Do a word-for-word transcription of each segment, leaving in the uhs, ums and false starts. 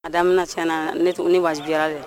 Madame Natiana, ni wajibira le.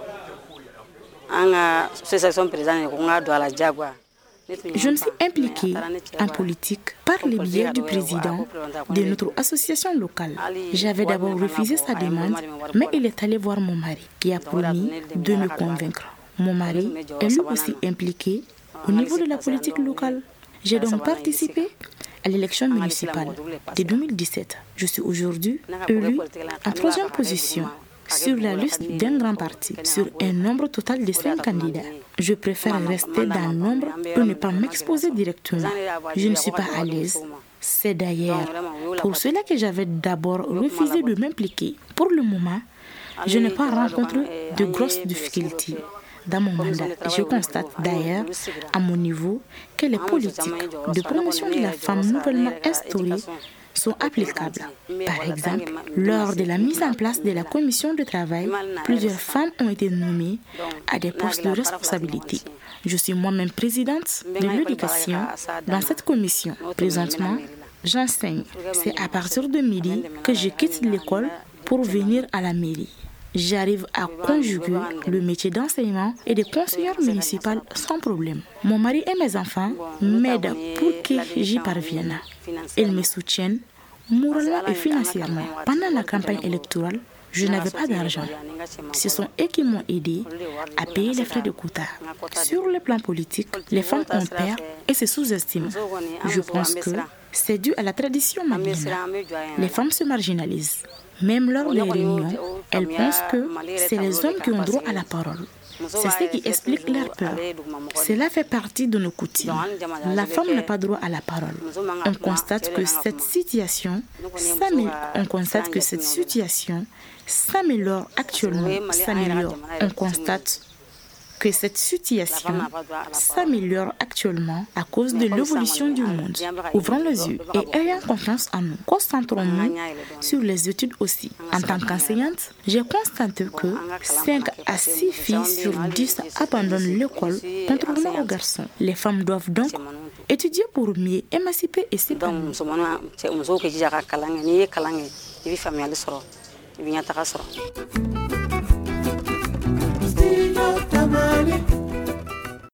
Anga association présidente ko nga do la Jaguar. Je me suis impliquée en politique par le biais du président de notre association locale. J'avais d'abord refusé sa demande, mais il est allé voir mon mari, qui a promis de me convaincre. Mon mari est lui aussi impliqué au niveau de la politique locale. J'ai donc participé à l'élection municipale de deux mille dix-sept. Je suis aujourd'hui élue en troisième position sur la liste d'un grand parti, sur un nombre total de cinq candidats. Je préfère rester dans l'ombre pour ne pas m'exposer directement. Je ne suis pas à l'aise. C'est d'ailleurs pour cela que j'avais d'abord refusé de m'impliquer. Pour le moment, je n'ai pas rencontré de grosses difficultés dans mon mandat. Je constate d'ailleurs à mon niveau que les politiques de promotion de la femme nouvellement instaurées sont applicables. Par exemple, lors de la mise en place de la commission de travail, plusieurs femmes ont été nommées à des postes de responsabilité. Je suis moi-même présidente de l'éducation dans cette commission. Présentement, j'enseigne. C'est à partir de midi que je quitte l'école pour venir à la mairie. J'arrive à conjuguer le métier d'enseignement et de conseillère municipale sans problème. Mon mari et mes enfants m'aident pour que j'y parvienne. Ils me soutiennent moralement et financièrement. Pendant la campagne électorale, je n'avais pas d'argent. Ce sont eux qui m'ont aidé à payer les frais de quota. Sur le plan politique, les femmes ont peur et se sous-estiment. Je pense que c'est dû à la tradition malienne. Les femmes se marginalisent. Même lors des réunions, elles pensent que c'est les hommes qui ont droit à la parole. C'est ce qui explique leur peur. Cela fait partie de nos coutumes. La femme n'a pas droit à la parole. On constate que cette situation s'améliore. On constate que cette situation s'améliore actuellement. S'améliore. On constate que cette situation s'améliore actuellement à cause de l'évolution du monde. Ouvrons les yeux et ayons confiance en nous. Concentrons-nous sur les études aussi. En tant qu'enseignante, j'ai constaté que cinq à six filles sur dix abandonnent l'école, contrairement aux garçons. Les femmes doivent donc étudier pour mieux émanciper et s'épanouir. Donc,